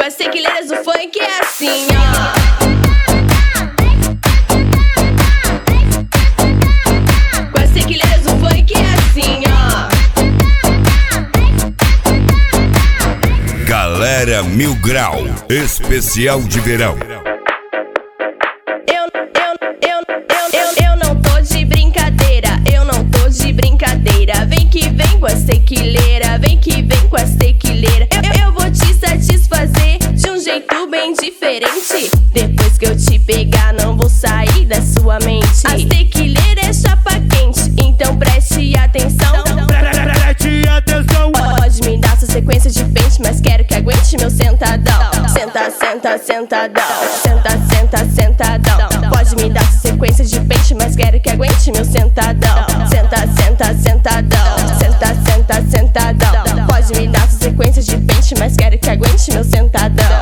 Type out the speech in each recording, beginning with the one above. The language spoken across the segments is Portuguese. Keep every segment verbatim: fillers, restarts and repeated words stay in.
Com as tequileiras do funk é assim, ó. Com as tequileiras do funk é assim, ó. Galera Mil Grau, especial de verão. Eu, eu, eu, eu, eu, eu não tô de brincadeira, eu não tô de brincadeira. Vem que vem com as tequileiras, vem que vem com as tequileiras. Eu, eu vou te satisfazer de um jeito bem diferente. Depois que eu te pegar, não vou sair da sua mente. As tequileiras é chapa quente, então preste atenção. Preste atenção. Pode me dar sua sequência de pente, mas quero que aguente meu sentadão. Senta, senta, sentadão. Senta, senta, sentadão. Pode me dar sua sequência de pente, mas quero que aguente meu sentadão. Senta, senta, sentadão. Senta, senta, sentadão. Pode me dar sua sequência de pente, mas quero que aguente meu sentadão.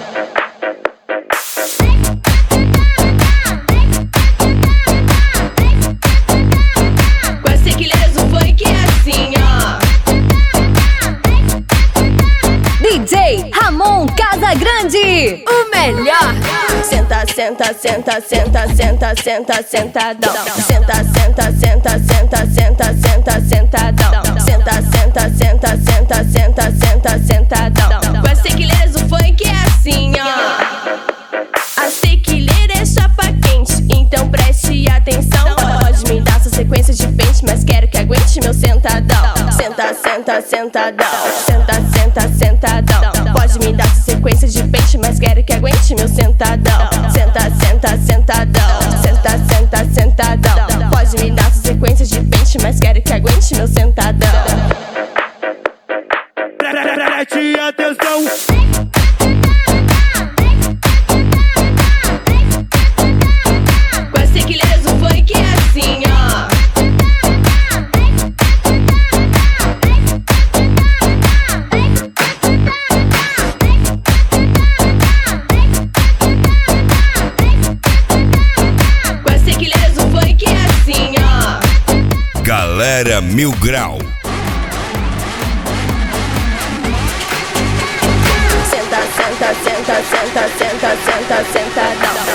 Com as tequileiras do funk é assim, ó. D J Ramon Casagrande, o melhor. Senta, senta, senta, senta, senta, senta, sentadão. Senta, senta, senta, senta, senta, senta, sentadão. Senta, senta, senta, senta, senta, senta, sentadão. Com as tequileiras do funk é assim, ó. As tequileiras é chapa quente, então preste atenção. Pode me dar sua sequência de pente, mas quero que aguente meu sentadão. Senta, senta, sentadão. Senta, senta, sentadão. Pode me dar sua sequência de pente, mas quero que aguente meu sentadão. Senta, senta, sentadão. Senta, senta, sentadão. Pode me dar sua sequência de pente, mas quero que aguente meu sentadão. Preste atenção. Com as tequileiras do funk é assim, ó. Com as tequileiras do funk é assim, ó. Galera Mil Grau. Senta, senta, senta, senta, senta, senta, sentadão.